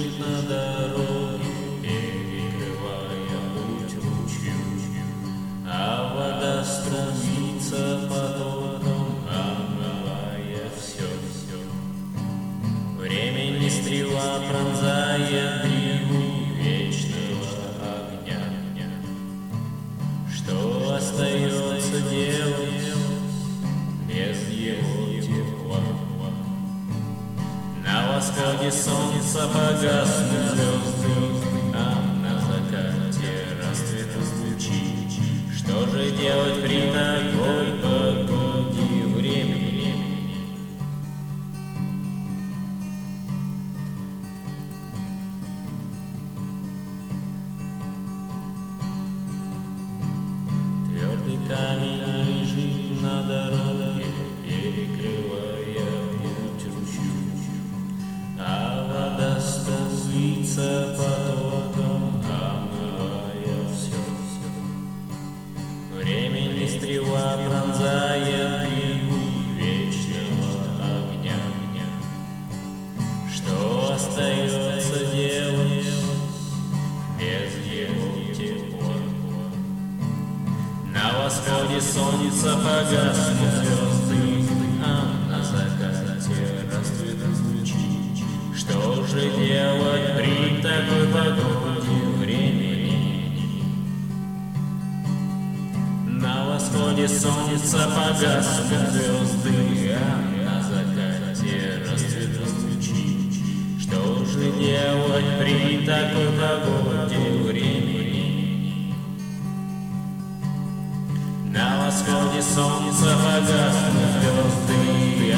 лежит на дороге, перекрывая путь ручью, а вода струится потоком, омывая все. Времени стрела пронзает гриву вечного огня. Что остается делать без его тепла? На восходе солнца погаснут звезды, а на закате расцветут лучи. Что же делать при такой погоде времени? Твердый камень лежит на дороге, перекрывая путь ручью, а вода струится потоком, омывая все. Времени стрела пронзает гриву вечного огня. Что остается делать без его тепла? На восходе солнца погаснут звезды, а на закате расцветут лучи. Что же делать при такой погоде времени? На восходе солнца погаснут звезды, а на закате расцветут лучи. Что же делать при такой погоде времени? На восходе солнца погаснут звезды,